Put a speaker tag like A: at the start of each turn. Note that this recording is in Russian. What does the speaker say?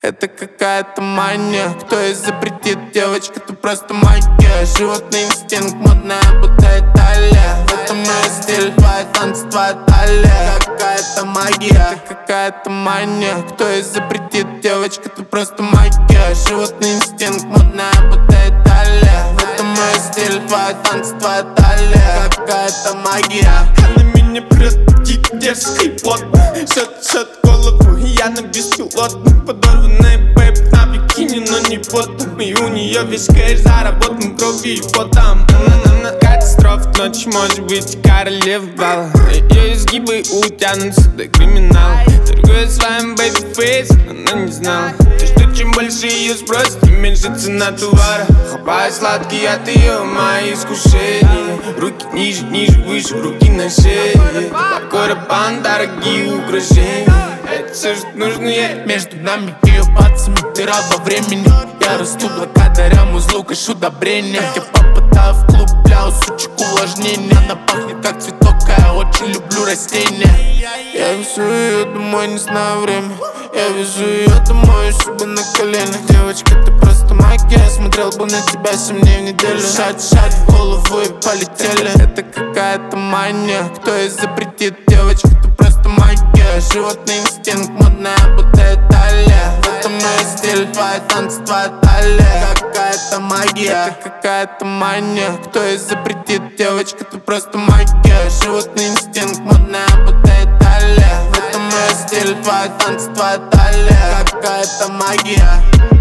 A: Это какая-то мания. Кто и запретит, девочка, ты просто магия. Животный инстинкт, модная будто Италия. В этом мой стиль, твои танцы, твоя талия. Какая-то магия, это какая-то мания. Кто и запретит, девочка, ты просто магия. Животный инстинкт, модная будто Италия. В этом мой стиль, твои танцы, твоя талия. Какая-то магия.
B: Она меня прет дерзкий плод. Шот голову, я на беспилотном. Подорванная бэйб на бикини, но не потом. И у нее весь кэш заработан кровью и потом. Катастрофа ночь, может быть, королева бала. Ее изгибы утянутся до криминала. Торгуя своим бэйби-фейс, она не знала, что чем больше ее спросит, тем меньше цена товара. Хапая сладкий от ее мои искушения. Руки ниже, ниже, выше, руки на шее. Такой рабан, дорогие украшения. Это все, что нужно ей.
A: Между нами и ее пальцами дыра во времени. Я расту благодаря узлу, кашу удобрения. Я попадаю в клуб, бля, у сучек увлажнения. Она пахнет как цветок, а я очень люблю растения. Я везу ее домой, не знаю время. Я везу ее домой, у себя на коленях. Девочка, ты просто магия. Смотрел бы на тебя 7 дней в неделю. Шать в голову и полетели. Это какая-то мания. Кто и запретит, девочка, ты просто магия. Животный инстинкт, модная будто Италия. В этом мой стиль, твои танцы, твоя талия. Какая-то магия, это какая-то мания. Кто и запретит, девочка, ты просто магия. Животный инстинкт, модная будто Италия. В этом мой стиль, твои танцы, твоя талия. Какая-то магия.